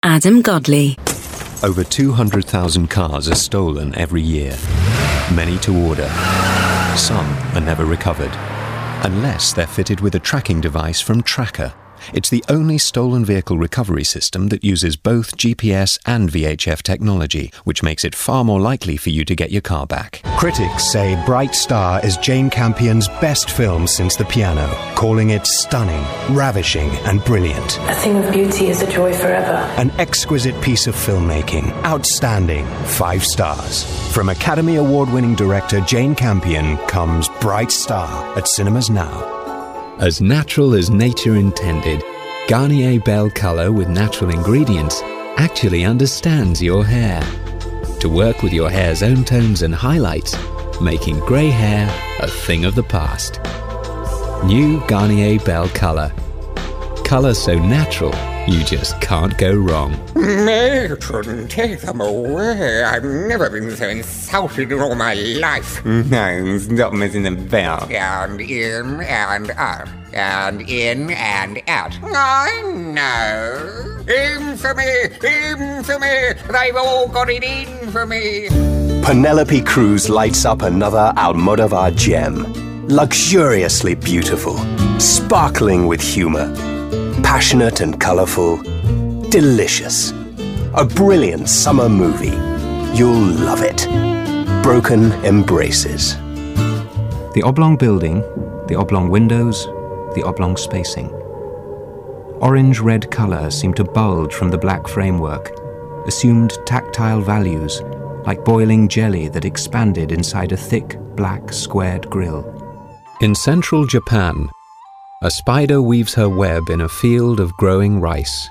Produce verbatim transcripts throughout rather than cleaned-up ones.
Adam Godley. Over two hundred thousand cars are stolen every year. Many to order. Some are never recovered, unless they're fitted with a tracking device from Tracker. It's the only stolen vehicle recovery system that uses both G P S and V H F technology, which makes it far more likely for you to get your car back. Critics say Bright Star is Jane Campion's best film since The Piano, calling it stunning, ravishing and brilliant. A thing of beauty is a joy forever. An exquisite piece of filmmaking. Outstanding. Five stars. From Academy Award-winning director Jane Campion comes Bright Star at cinemas now. As natural as nature intended, Garnier Belle Colour with natural ingredients actually understands your hair. To work with your hair's own tones and highlights, making grey hair a thing of the past. New Garnier Belle Colour. Colour so natural, you just can't go wrong. Matron, take them away. I've never been so insulted in all my life. No, stop messing about. And in and out. And in and out. I know. Infamy! Infamy! They've all got it in for me. Penelope Cruz lights up another Almodovar gem. Luxuriously beautiful. Sparkling with humour. Passionate and colourful. Delicious. A brilliant summer movie. You'll love it. Broken Embraces. The oblong building, the oblong windows, the oblong spacing. Orange-red colour seemed to bulge from the black framework, assumed tactile values, like boiling jelly that expanded inside a thick, black, squared grill. In central Japan, a spider weaves her web in a field of growing rice.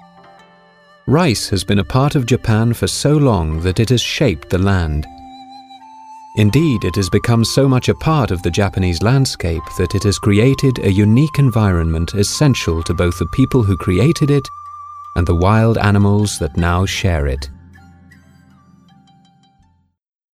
Rice has been a part of Japan for so long that it has shaped the land. Indeed, it has become so much a part of the Japanese landscape that it has created a unique environment essential to both the people who created it and the wild animals that now share it.